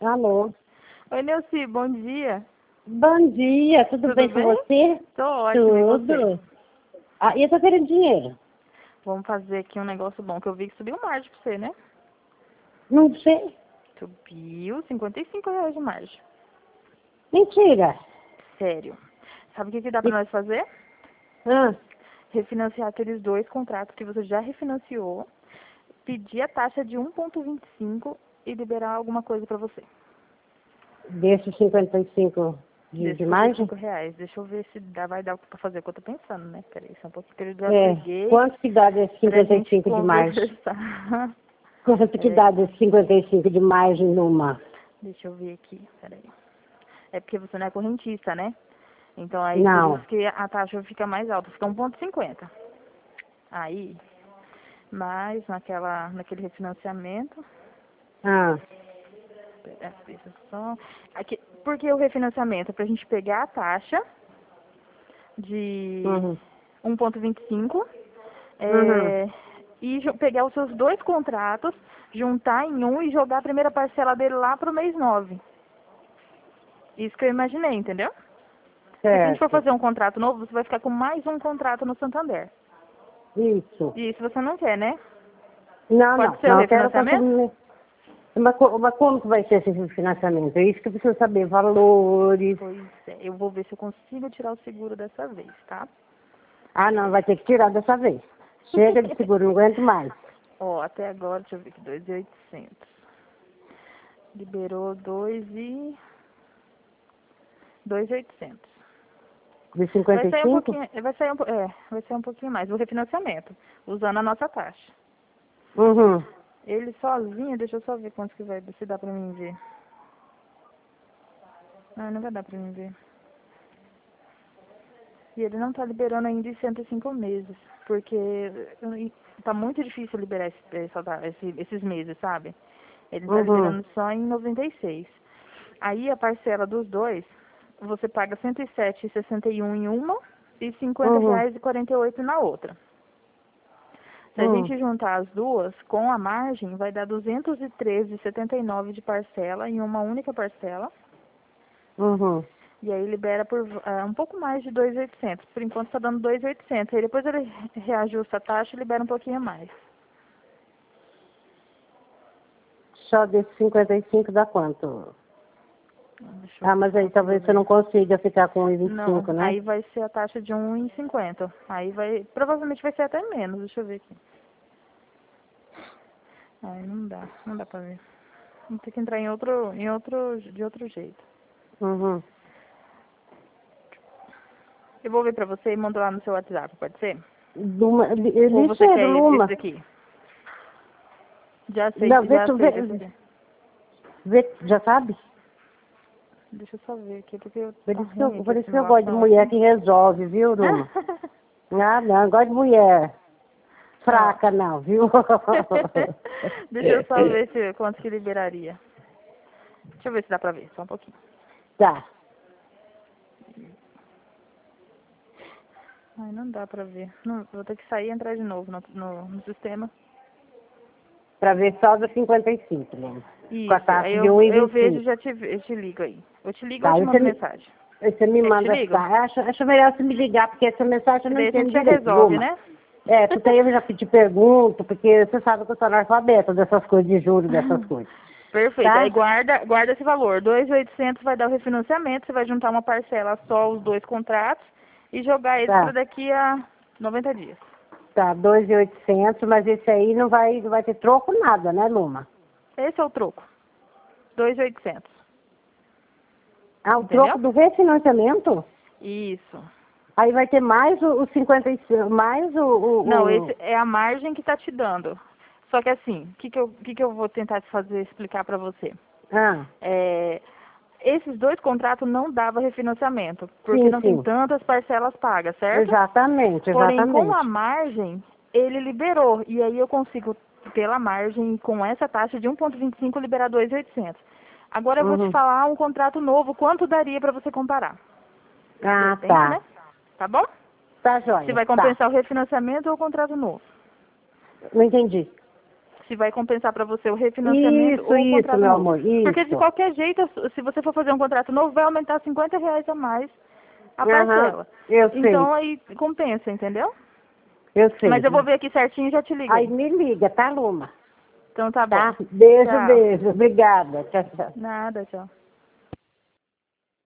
Alô. Oi, Neuci, bom dia. Bom dia, tudo bem com você? Tô ótimo, e você? Tudo. Ah, e eu tô querendo dinheiro. Vamos fazer aqui um negócio bom, que eu vi que subiu margem pra você, né? Não sei. Subiu R$ 55 de margem. Mentira. Sério. Sabe o que dá E, pra nós fazer? ah, Refinanciar aqueles 2 contratos que você já refinanciou, pedir a taxa de 1,25 e liberar alguma coisa pra você. desses 55 de Desses margem? R$ 55. Deixa eu ver se vai dar pra fazer o que eu tô pensando, né? Peraí, só um pouquinho que eu já É. peguei Quanto que dá desses pra gente 55 de margem? conversar. Quanto que Peraí, dá desses 55 de margem numa? deixa eu ver aqui, peraí. É porque você não é correntista, né? Então aí por Não. isso que a taxa fica mais alta, fica 1,50. Aí, mas naquele refinanciamento, Ah, deixa só. Aqui, por que o refinanciamento? É pra gente pegar a taxa de uhum, 1,25 uhum. e pegar os seus 2 contratos, juntar em um e jogar a primeira parcela dele lá pro mês 9. Isso que eu imaginei, entendeu? Porque se a gente for Certo. fazer um contrato novo, você vai ficar com mais um contrato no Santander. Isso. E isso você não quer, né? Não, Pode não. ser o Não, eu quero fazer... refinanciamento? Mas como que vai ser esse financiamento? É isso que eu preciso saber. Valores. Pois é, eu vou ver se eu consigo tirar o seguro dessa vez, tá? Ah, não, vai ter que tirar dessa vez. Chega de seguro, não aguento mais. Ó, até agora, deixa eu ver aqui, 2.800. Liberou 2.800. De Vai sair um 55? pouquinho, vai sair um pouquinho mais, o refinanciamento, usando a nossa taxa. Uhum. Ele sozinho, deixa eu só ver quanto que vai, se dá pra mim ver. Ah, não vai dar pra mim ver. E ele não tá liberando ainda em 105 meses, porque tá muito difícil liberar esses meses, sabe? Ele tá Uhum. liberando só em 96. Aí a parcela dos dois, você paga 107,61 em uma e cinquenta Uhum. reais e 48 na outra. Se a Uhum. gente juntar as duas com a margem, vai dar 213,79 de parcela em uma única parcela. Uhum. E aí libera por um pouco mais de 2.800. Por enquanto está dando 2.800. Aí depois ele reajusta a taxa e libera um pouquinho a mais. Só desse 55 dá quanto? Deixa eu Ah, ver mas se eu aí consigo talvez você ver. não consiga ficar com Não, 1,25, né? aí vai ser a taxa de 1,50. Aí vai, provavelmente vai ser até menos. Deixa eu ver aqui. Aí não dá pra ver. Vamos ter que entrar de outro jeito. Uhum. Eu vou ver pra você e mando lá no seu WhatsApp, pode ser? Ou você Lixeiro, quer esse Luma. daqui? Já Não, já aceito esse aqui. já sabe? Deixa eu só ver aqui, porque Por tá isso que eu, ruim aqui por a isso que eu gosto de simulação mulher aqui. que resolve, viu, Luma? Ah, não, eu gosto de mulher Ó. fraca, não, viu? Deixa eu só ver quanto que liberaria. Deixa eu ver se dá pra ver, só um pouquinho. Tá. Ai, não dá pra ver. Não, vou ter que sair e entrar de novo no sistema. Pra ver só dos 55, né? Com a Isso, aí taxa de eu vejo 1,25. e eu te ligo aí. Eu te ligo ou eu Tá, te aí mando mensagem? você me Quer que te manda, ligo? tá? Acho melhor você me ligar, porque essa mensagem eu Que não daí a entendo gente já direito, resolve, Luma. né? É, porque aí eu já te pergunto, porque você sabe que eu sou analfabeta dessas coisas de juros, dessas coisas. Perfeito. Aí Tá? guarda esse valor. 2.800 vai dar o refinanciamento, você vai juntar uma parcela só, os 2 contratos, e jogar eles para Tá. daqui a 90 dias. Tá, 2.800, mas esse aí não vai ter troco nada, né, Luma? Esse é o troco. 2.800. Ah, o troco Entendeu? do refinanciamento? Isso. Aí vai ter mais o 55, mais Não, esse é a margem que tá te dando. Só que assim, o que que eu vou tentar explicar para você? Ah, É, esses 2 contratos não dava refinanciamento, porque sim, não tem sim. tantas parcelas pagas, certo? Exatamente, Porém, com a exatamente. margem, ele liberou. E aí eu consigo, pela margem, com essa taxa de 1,25, liberar 2.800. Agora eu vou te Uhum. falar um contrato novo, quanto daria para você comparar. De Ah, repente, né? tá. Tá bom? Tá, Se joia. vai Tá. compensar o refinanciamento ou o contrato novo. Não entendi. Se vai compensar para você o refinanciamento ou o contrato meu novo. amor, isso. Porque de qualquer jeito, se você for fazer um contrato novo, vai aumentar R$ 50 a mais a parcela. Eu sei. Então aí compensa, entendeu? Eu sei. Mas eu vou ver aqui certinho e já te ligo. Aí me liga, tá, Luma? Então tá bom. Tá? Beijo, Tchau. beijo. Obrigada. Tchau, tchau. Nada, tchau.